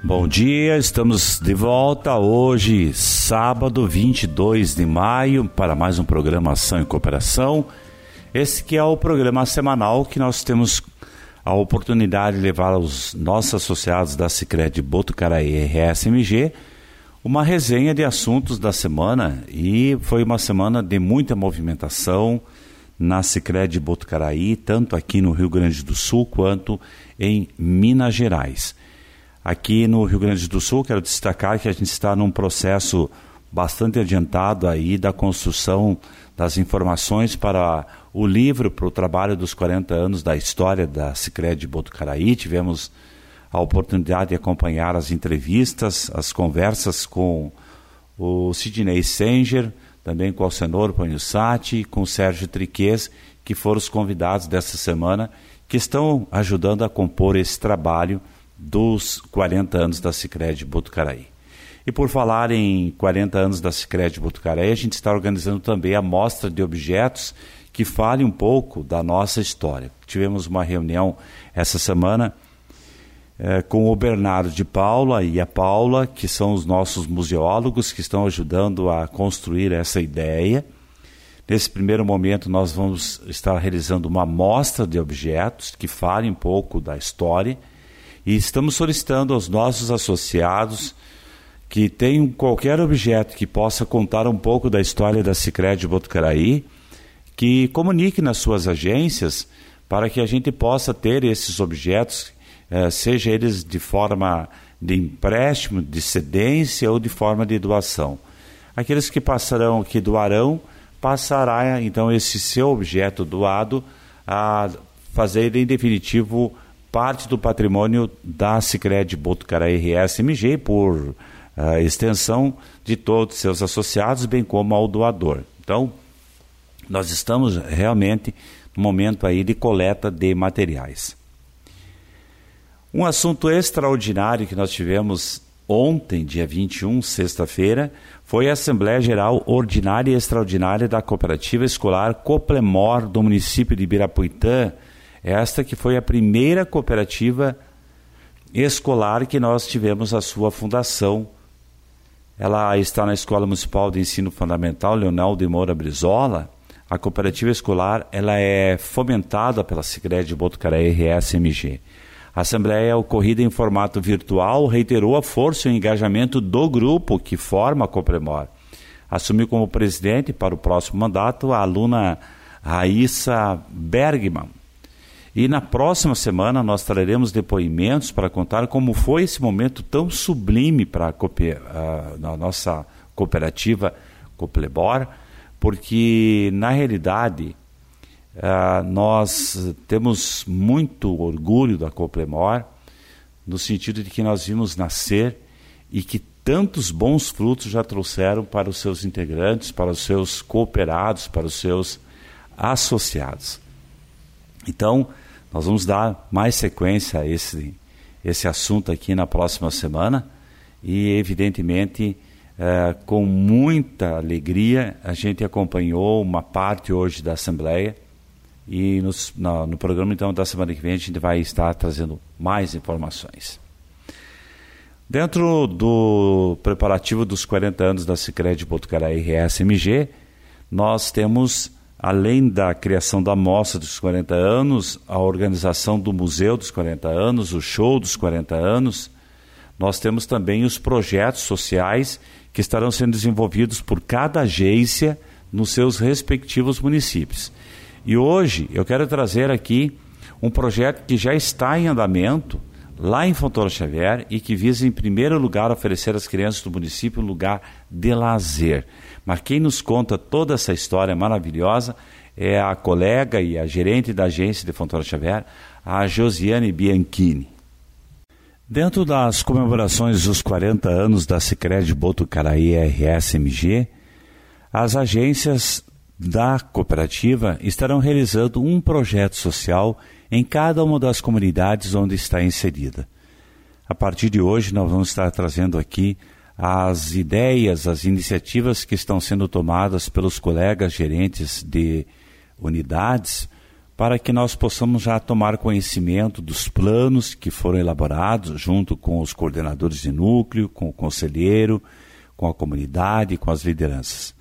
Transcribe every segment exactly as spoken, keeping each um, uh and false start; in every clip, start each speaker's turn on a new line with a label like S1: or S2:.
S1: Bom dia, estamos de volta hoje, sábado vinte e dois de maio, para mais um programa Ação e Cooperação. Esse que é o programa semanal que nós temos a oportunidade de levar aos nossos associados da Sicredi Botucaraí R S M G uma resenha de assuntos da semana, e foi uma semana de muita movimentação na Sicredi Botucaraí, tanto aqui no Rio Grande do Sul quanto em Minas Gerais. Aqui no Rio Grande do Sul, quero destacar que a gente está num processo bastante adiantado aí da construção das informações para o livro, para o trabalho dos quarenta anos da história da Sicredi Botucaraí. Tivemos a oportunidade de acompanhar as entrevistas, as conversas com o Sidney Senger, também com o Alcenor Paniussati, com o Sérgio Triquez, que foram os convidados dessa semana, que estão ajudando a compor esse trabalho dos quarenta anos da Sicredi Botucaraí. E por falar em quarenta anos da Sicredi Botucaraí, a gente está organizando também a mostra de objetos que fale um pouco da nossa história. Tivemos uma reunião essa semana eh, com o Bernardo de Paula e a Paula, que são os nossos museólogos que estão ajudando a construir essa ideia. Nesse primeiro momento nós vamos estar realizando uma mostra de objetos que fale um pouco da história. E estamos solicitando aos nossos associados que tenham qualquer objeto que possa contar um pouco da história da Sicredi Botucaraí, que comunique nas suas agências para que a gente possa ter esses objetos, eh, seja eles de forma de empréstimo, de cedência ou de forma de doação. Aqueles que passarão, que doarão, passará então esse seu objeto doado a fazer em definitivo parte do patrimônio da Sicredi Botucaraí R S M G, por uh, extensão de todos os seus associados, bem como ao doador. Então, nós estamos realmente no momento aí de coleta de materiais. Um assunto extraordinário que nós tivemos ontem, dia vinte e um, sexta-feira, foi a Assembleia Geral Ordinária e Extraordinária da Cooperativa Escolar Coplemor do município de Ibirapuitã. Esta que foi a primeira cooperativa escolar que nós tivemos a sua fundação. Ela está na Escola Municipal de Ensino Fundamental Leonel de Moura Brizola. A cooperativa escolar ela é fomentada pela Sicredi Botucaraí R S M G. A assembleia ocorrida em formato virtual reiterou a força e o engajamento do grupo que forma a Coplemor. Assumiu como presidente para o próximo mandato a aluna Raíssa Bergman. E na próxima semana nós traremos depoimentos para contar como foi esse momento tão sublime para a, a, a nossa cooperativa Coplemor, porque na realidade a, nós temos muito orgulho da Coplemor, no sentido de que nós vimos nascer e que tantos bons frutos já trouxeram para os seus integrantes, para os seus cooperados, para os seus associados. Então, nós vamos dar mais sequência a esse, esse assunto aqui na próxima semana e, evidentemente, eh, com muita alegria, a gente acompanhou uma parte hoje da Assembleia e nos, no, no programa, então, da semana que vem a gente vai estar trazendo mais informações. Dentro do preparativo dos quarenta anos da Sicredi Botucaraí R S M G, nós temos, além da criação da mostra dos quarenta anos, a organização do Museu dos quarenta anos, o show dos quarenta anos, nós temos também os projetos sociais que estarão sendo desenvolvidos por cada agência nos seus respectivos municípios. E hoje eu quero trazer aqui um projeto que já está em andamento lá em Fontoura Xavier e que visa em primeiro lugar oferecer às crianças do município um lugar de lazer. Mas quem nos conta toda essa história maravilhosa é a colega e a gerente da agência de Fontoura Xavier, a Josiane Bianchini. Dentro das comemorações dos quarenta anos da Sicredi Botucaraí R S M G, as agências da cooperativa estarão realizando um projeto social em cada uma das comunidades onde está inserida. A partir de hoje, nós vamos estar trazendo aqui as ideias, as iniciativas que estão sendo tomadas pelos colegas gerentes de unidades para que nós possamos já tomar conhecimento dos planos que foram elaborados junto com os coordenadores de núcleo, com o conselheiro, com a comunidade, com as lideranças.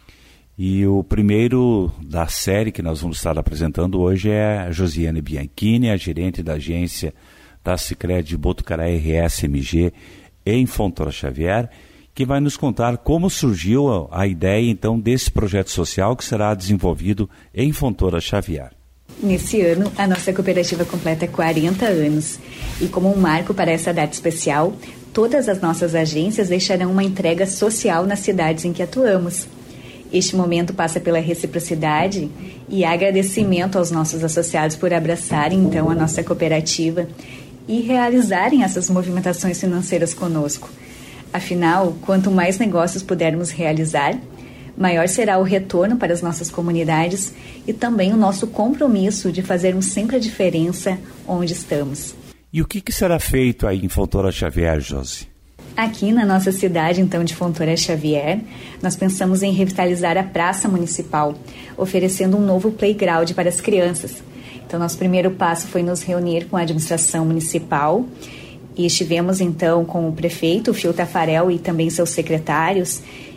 S1: E o primeiro da série que nós vamos estar apresentando hoje é a Josiane Bianchini, a gerente da agência da Sicredi de Botucatu R S M G em Fontoura Xavier, que vai nos contar como surgiu a ideia então desse projeto social que será desenvolvido em Fontoura Xavier.
S2: Nesse ano, a nossa cooperativa completa quarenta anos e como um marco para essa data especial, todas as nossas agências deixarão uma entrega social nas cidades em que atuamos. Este momento passa pela reciprocidade e agradecimento aos nossos associados por abraçarem então a nossa cooperativa e realizarem essas movimentações financeiras conosco. Afinal, quanto mais negócios pudermos realizar, maior será o retorno para as nossas comunidades e também o nosso compromisso de fazermos sempre a diferença onde estamos.
S1: E o que, que será feito aí em Fontoura Xavier, Josi?
S2: Aqui na nossa cidade, então, de Fontoura Xavier, nós pensamos em revitalizar a praça municipal, oferecendo um novo playground para as crianças. Então, nosso primeiro passo foi nos reunir com a administração municipal e estivemos, então, com o prefeito, o Fio Tafarel, e também seus secretários,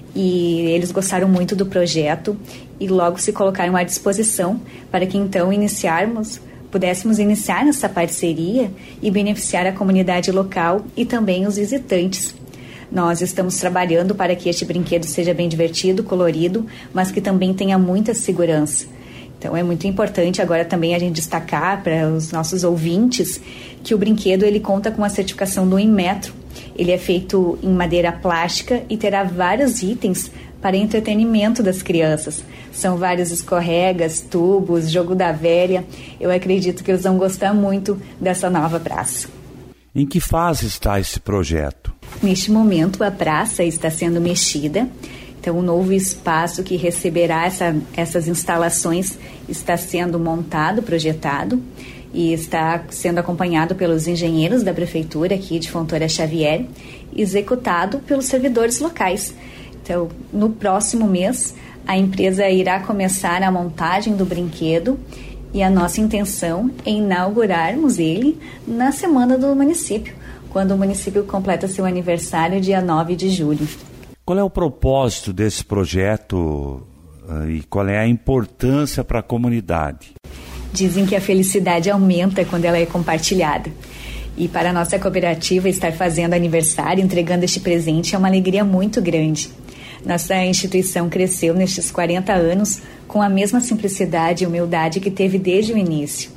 S2: e eles gostaram muito do projeto e logo se colocaram à disposição para que então iniciarmos, pudéssemos iniciar essa parceria e beneficiar a comunidade local e também os visitantes. Nós estamos trabalhando para que este brinquedo seja bem divertido, colorido, mas que também tenha muita segurança. Então é muito importante agora também a gente destacar para os nossos ouvintes que o brinquedo ele conta com a certificação do Inmetro. Ele é feito em madeira plástica e terá vários itens para entretenimento das crianças. São vários escorregas, tubos, jogo da velha. Eu acredito que eles vão gostar muito dessa nova praça.
S1: Em que fase está esse projeto?
S2: Neste momento, a praça está sendo mexida. Então, o novo espaço que receberá essa, essas instalações está sendo montado, projetado, e está sendo acompanhado pelos engenheiros da prefeitura aqui de Fontoura Xavier, executado pelos servidores locais. Então, no próximo mês, a empresa irá começar a montagem do brinquedo e a nossa intenção é inaugurarmos ele na semana do município, quando o município completa seu aniversário, dia nove de julho.
S1: Qual é o propósito desse projeto e qual é a importância para a comunidade?
S2: Dizem que a felicidade aumenta quando ela é compartilhada. E para a nossa cooperativa estar fazendo aniversário, entregando este presente, é uma alegria muito grande. Nossa instituição cresceu nestes quarenta anos com a mesma simplicidade e humildade que teve desde o início.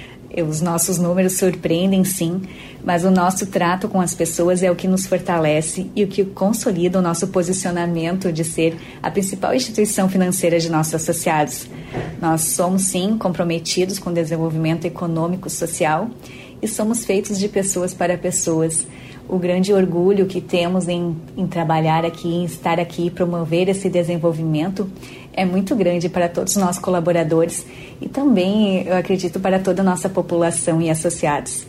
S2: Os nossos números surpreendem, sim, mas o nosso trato com as pessoas é o que nos fortalece e o que consolida o nosso posicionamento de ser a principal instituição financeira de nossos associados. Nós somos, sim, comprometidos com o desenvolvimento econômico e social e somos feitos de pessoas para pessoas. O grande orgulho que temos em, em trabalhar aqui, em estar aqui e promover esse desenvolvimento é muito grande para todos nós colaboradores e também, eu acredito, para toda a nossa população e associados.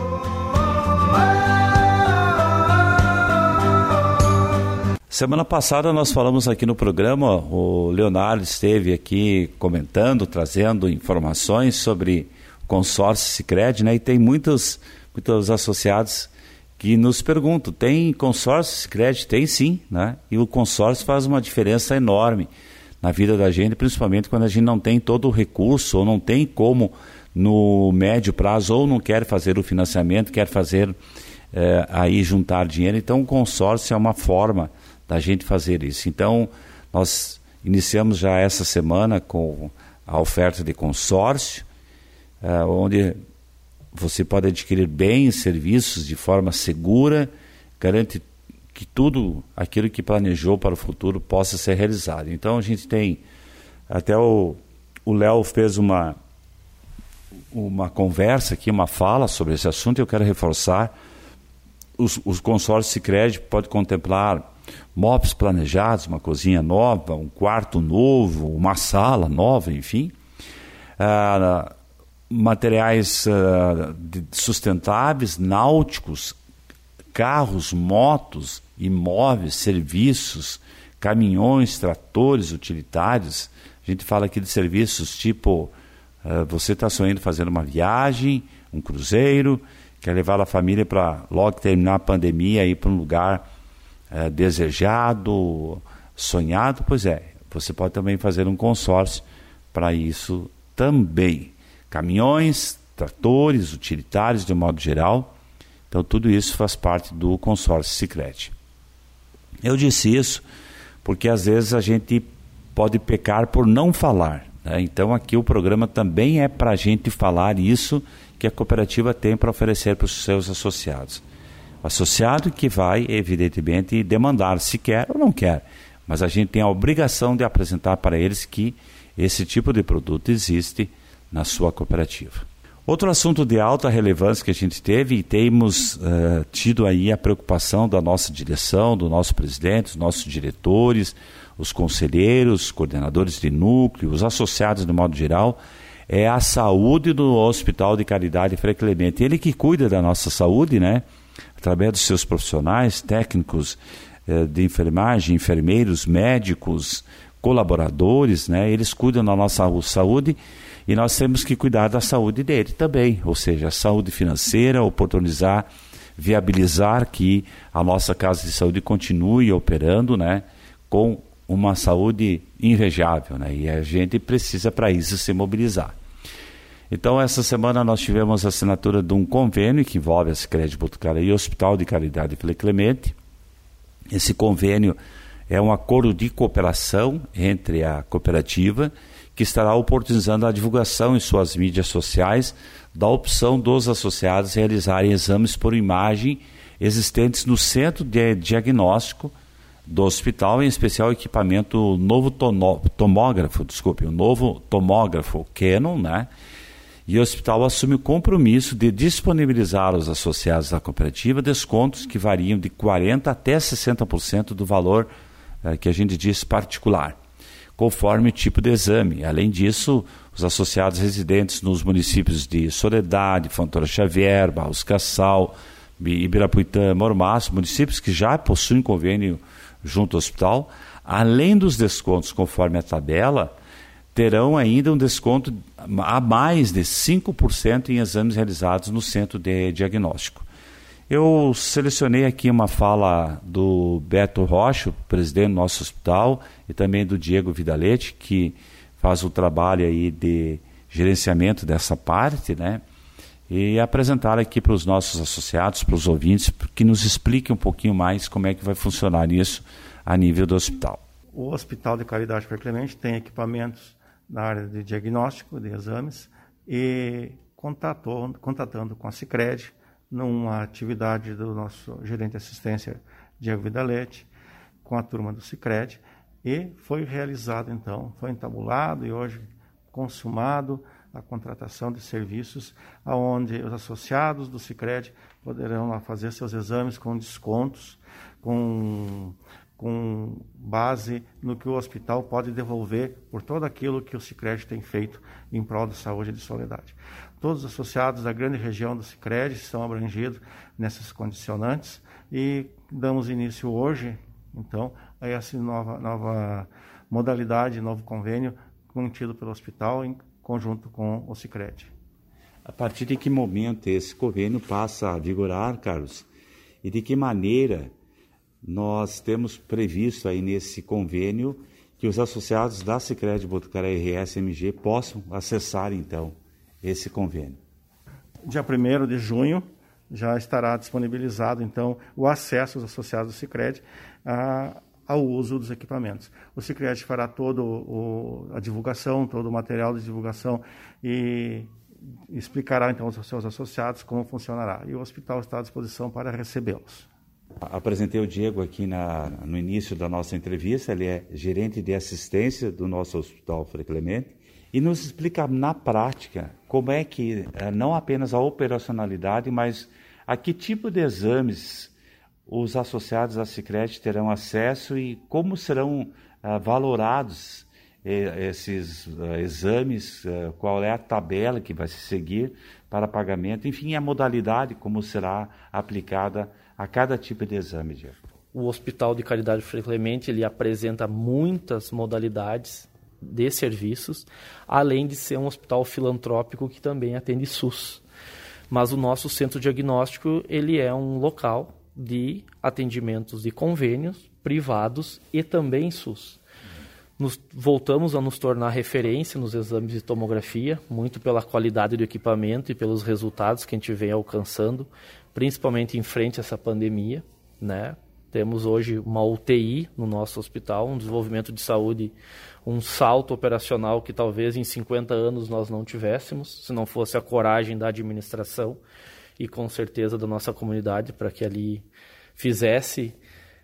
S1: Semana passada nós falamos aqui no programa, o Leonardo esteve aqui comentando, trazendo informações sobre o consórcio Sicredi, né? E tem muitos, muitos associados que nos perguntam, tem consórcio Sicredi? Tem sim, né? E o consórcio faz uma diferença enorme na vida da gente, principalmente quando a gente não tem todo o recurso ou não tem como no médio prazo ou não quer fazer o financiamento, quer fazer é, aí juntar dinheiro. Então o consórcio é uma forma da gente fazer isso. Então nós iniciamos já essa semana com a oferta de consórcio, é, onde você pode adquirir bens, serviços de forma segura, garante que tudo aquilo que planejou para o futuro possa ser realizado. Então a gente tem, até o Léo fez uma, uma conversa aqui, uma fala sobre esse assunto, e eu quero reforçar, os, os consórcios Sicredi pode contemplar móveis planejados, uma cozinha nova, um quarto novo, uma sala nova, enfim, ah, materiais ah, sustentáveis, náuticos, carros, motos, imóveis, serviços, caminhões, tratores utilitários. A gente fala aqui de serviços tipo Uh, você está sonhando fazer uma viagem, um cruzeiro, quer levar a família para logo terminar a pandemia ir para um lugar uh, desejado, sonhado? Pois é, você pode também fazer um consórcio para isso também. Caminhões, tratores, utilitários de um modo geral. Então tudo isso faz parte do consórcio Sicredi. Eu disse isso porque às vezes a gente pode pecar por não falar, né? Então aqui o programa também é para a gente falar isso que a cooperativa tem para oferecer para os seus associados. O associado que vai, evidentemente, demandar se quer ou não quer, mas a gente tem a obrigação de apresentar para eles que esse tipo de produto existe na sua cooperativa. Outro assunto de alta relevância que a gente teve e temos uh, tido aí a preocupação da nossa direção, do nosso presidente, dos nossos diretores, os conselheiros, coordenadores de núcleo, os associados de modo geral, é a saúde do Hospital de Caridade Frei Clemente. Ele que cuida da nossa saúde, né? Através dos seus profissionais, técnicos uh, de enfermagem, enfermeiros, médicos, colaboradores, né? Eles cuidam da nossa saúde. E nós temos que cuidar da saúde dele também, ou seja, a saúde financeira, oportunizar, viabilizar que a nossa casa de saúde continue operando, né, com uma saúde invejável, né, e a gente precisa para isso se mobilizar. Então essa semana nós tivemos a assinatura de um convênio que envolve a Sicredi Botucatu e o Hospital de Caridade Frei Clemente. Esse convênio é um acordo de cooperação entre a cooperativa, que estará oportunizando a divulgação em suas mídias sociais da opção dos associados realizarem exames por imagem existentes no centro de diagnóstico do hospital, em especial o equipamento novo tono, tomógrafo, desculpe, o novo tomógrafo Canon, né? E o hospital assume o compromisso de disponibilizar aos associados da cooperativa descontos que variam de quarenta por cento até sessenta por cento do valor eh, que a gente diz particular, conforme o tipo de exame. Além disso, os associados residentes nos municípios de Soledade, Fontoura Xavier, Barros Cassal, Ibirapuitã, Mormaço, municípios que já possuem convênio junto ao hospital, além dos descontos conforme a tabela, terão ainda um desconto a mais de cinco por cento em exames realizados no centro de diagnóstico. Eu selecionei aqui uma fala do Beto Rocha, presidente do nosso hospital, e também do Diego Vidalete, que faz o trabalho aí de gerenciamento dessa parte, né? E apresentar aqui para os nossos associados, para os ouvintes, que nos explique um pouquinho mais como é que vai funcionar isso a nível do hospital.
S3: O Hospital de Caridade Frei Clemente tem equipamentos na área de diagnóstico, de exames, e contatou, contatando com a Sicredi, numa atividade do nosso gerente de assistência, Diego Vidalete, com a turma do Sicredi, e foi realizado, então, foi entabulado e hoje consumado a contratação de serviços, onde os associados do Sicredi poderão lá fazer seus exames com descontos, com, com base no que o hospital pode devolver por todo aquilo que o Sicredi tem feito em prol da saúde de Soledade. Todos os associados da grande região do Sicredi estão abrangidos nessas condicionantes e damos início hoje, então, a essa nova, nova modalidade, novo convênio contido pelo hospital em conjunto com o Sicredi.
S1: A partir de que momento esse convênio passa a vigorar, Carlos? E de que maneira nós temos previsto aí nesse convênio que os associados da Sicredi Botucatu R S M G possam acessar, então, esse convênio?
S3: Dia primeiro de junho já estará disponibilizado, então, o acesso aos associados do Sicredi a, ao uso dos equipamentos. O Sicredi fará toda a divulgação, todo o material de divulgação e explicará, então, aos seus associados como funcionará. E o hospital está à disposição para recebê-los.
S1: Apresentei o Diego aqui na, no início da nossa entrevista, ele é gerente de assistência do nosso Hospital Frei Clemente, e nos explica na prática como é que, não apenas a operacionalidade, mas a que tipo de exames os associados à Sicredi terão acesso e como serão uh, valorados eh, esses uh, exames, uh, qual é a tabela que vai se seguir para pagamento, enfim, a modalidade como será aplicada a cada tipo de exame, Diego.
S4: O Hospital de Caridade Frei Clemente, ele apresenta muitas modalidades de serviços, além de ser um hospital filantrópico que também atende SUS. Mas o nosso centro diagnóstico, ele é um local de atendimentos de convênios privados e também SUS. Nos, voltamos a nos tornar referência nos exames de tomografia, muito pela qualidade do equipamento e pelos resultados que a gente vem alcançando, principalmente em frente a essa pandemia, né? Temos hoje uma U T I no nosso hospital, um desenvolvimento de saúde, um salto operacional que talvez em cinquenta anos nós não tivéssemos, se não fosse a coragem da administração e com certeza da nossa comunidade para que ali fizesse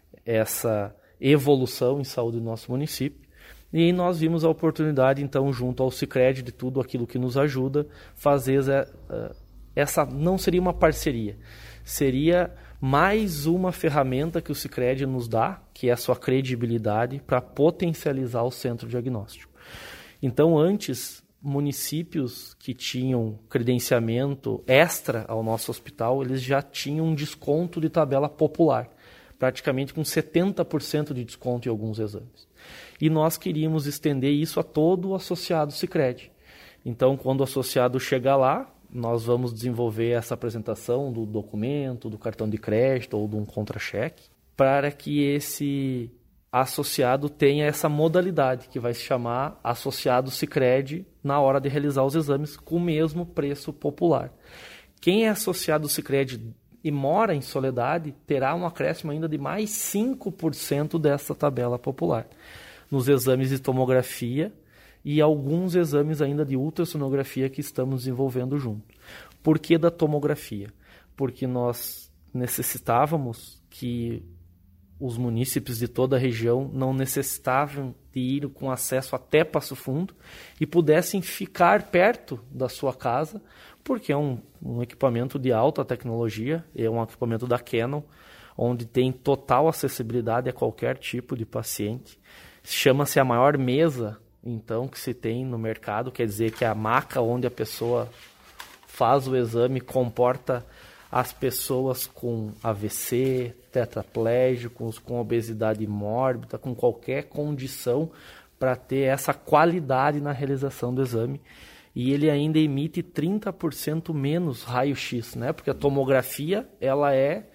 S4: essa evolução em saúde do nosso município. E nós vimos a oportunidade, então, junto ao Sicredi, de tudo aquilo que nos ajuda, fazer essa, não seria uma parceria, seria mais uma ferramenta que o Sicredi nos dá, que é a sua credibilidade, para potencializar o centro diagnóstico. Então, antes, municípios que tinham credenciamento extra ao nosso hospital, eles já tinham um desconto de tabela popular, praticamente com setenta por cento de desconto em alguns exames. E nós queríamos estender isso a todo o associado Sicredi. Então, quando o associado chegar lá, nós vamos desenvolver essa apresentação do documento, do cartão de crédito ou de um contra-cheque, para que esse associado tenha essa modalidade, que vai se chamar associado Sicredi, na hora de realizar os exames, com o mesmo preço popular. Quem é associado Sicredi e mora em Soledade, terá um acréscimo ainda de mais cinco por cento dessa tabela popular, nos exames de tomografia e alguns exames ainda de ultrassonografia que estamos desenvolvendo junto. Por que da tomografia? Porque nós necessitávamos que os munícipes de toda a região não necessitavam de ir com acesso até Passo Fundo e pudessem ficar perto da sua casa, porque é um, um equipamento de alta tecnologia, é um equipamento da Canon, onde tem total acessibilidade a qualquer tipo de paciente. Chama-se a maior mesa, então, que se tem no mercado, quer dizer que a maca onde a pessoa faz o exame comporta as pessoas com A V C, tetraplégicos, com obesidade mórbida, com qualquer condição para ter essa qualidade na realização do exame. E ele ainda emite trinta por cento menos raio-x, né? Porque a tomografia ela é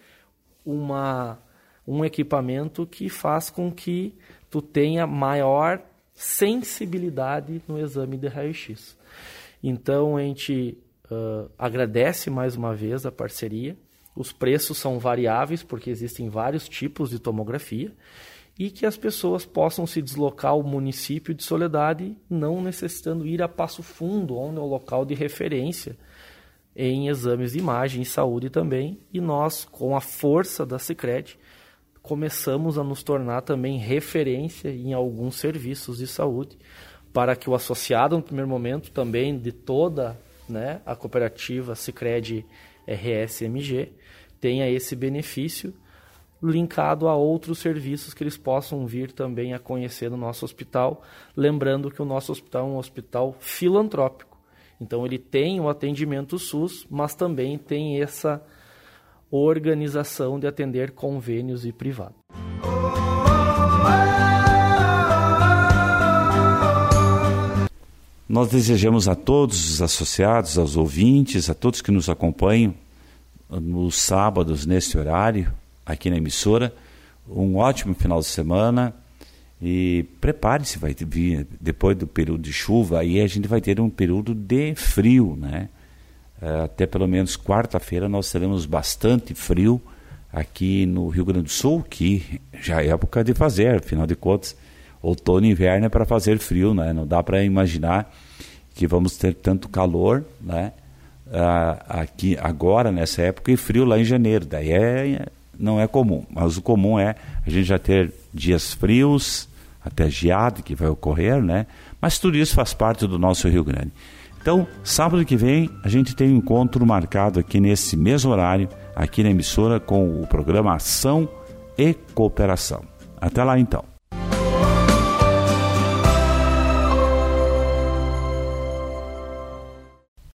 S4: uma, um equipamento que faz com que tu tenha maior sensibilidade no exame de raio-x. Então, a gente uh, agradece mais uma vez a parceria. Os preços são variáveis, porque existem vários tipos de tomografia, e que as pessoas possam se deslocar ao município de Soledade, não necessitando ir a Passo Fundo, onde é o local de referência em exames de imagem e saúde também. E nós, com a força da Sicredi, começamos a nos tornar também referência em alguns serviços de saúde, para que o associado, no primeiro momento, também de toda, né, a cooperativa Sicredi R S M G, tenha esse benefício linkado a outros serviços que eles possam vir também a conhecer no nosso hospital. Lembrando que o nosso hospital é um hospital filantrópico. Então, ele tem o atendimento SUS, mas também tem essa organização de atender convênios e privado.
S1: Nós desejamos a todos os associados, aos ouvintes, a todos que nos acompanham nos sábados, nesse horário, aqui na emissora, um ótimo final de semana e prepare-se, vai vir depois do período de chuva, aí a gente vai ter um período de frio, né? Até pelo menos quarta-feira nós teremos bastante frio aqui no Rio Grande do Sul, que já é época de fazer, afinal de contas, outono e inverno é para fazer frio, né? Não dá para imaginar que vamos ter tanto calor, né? Aqui agora, nessa época, e frio lá em janeiro, daí é, não é comum, mas o comum é a gente já ter dias frios, até geada que vai ocorrer, né? Mas tudo isso faz parte do nosso Rio Grande. Então, sábado que vem, a gente tem um encontro marcado aqui nesse mesmo horário, aqui na emissora, com o programa Ação e Cooperação. Até lá, então.